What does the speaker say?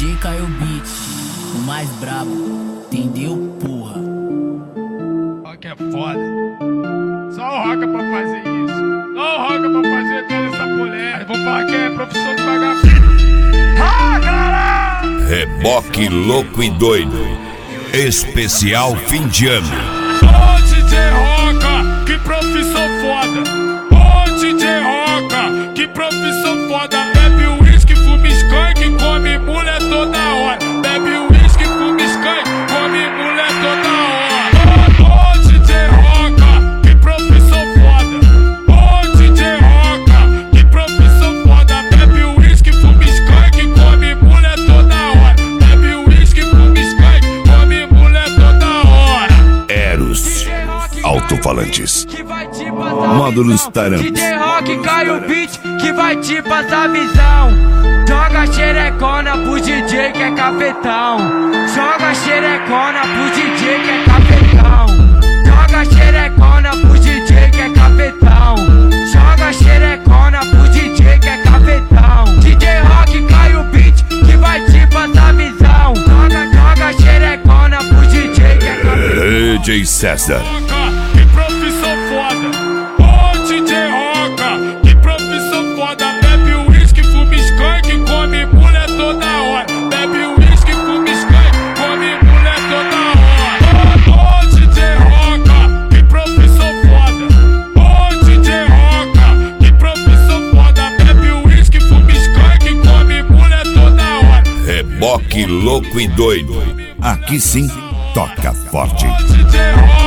DJ Caio Beat, o mais brabo, entendeu, porra? Rock é foda. Só o Rock pra fazer isso. Só o Rock pra fazer toda essa mulher. Aí vou falar que é profissão de vagabundo. Ah, caralho! Reboque louco e doido. Especial fim de ano. Ô DJ Roca, que profissão foda. Ô DJ Roca, que profissão foda. Bebe uísque, fuma skunk, come mulher toda hora. Bebe uísque, fuma skunk, come mulher toda hora. Ô DJ Roca, que profissão foda. Ô DJ Roca, que profissão foda. Bebe uísque, fuma skunk, come mulher toda hora. Bebe uísque, fuma skunk, come mulher toda hora. Eros Alto-falantes. Módulos Taramps. DJ Rock, Caio Beat, que vai te passar visão. Joga xerecona pro DJ que é cafetão. Joga xerecona pro DJ que é cafetão. Joga xerecona pro DJ que é cafetão. Joga xerecona pro DJ que é cafetão. DJ Rock, Caio Beat, que vai te passar visão. Joga xerecona pro DJ que é cafetão. DJ César. Que profissão foda. Ô DJ Roca, que profissão foda. Bebe uísque, fuma skunk, come mulher toda hora. Bebe uísque, fuma skunk, come mulher toda hora. Ô DJ Roca, que profissão foda. Ô DJ Roca, que profissão foda. Bebe uísque, fuma skunk, come mulher toda hora. Reboque louco e doido. Aqui sim, toca forte. Ô DJ Roca.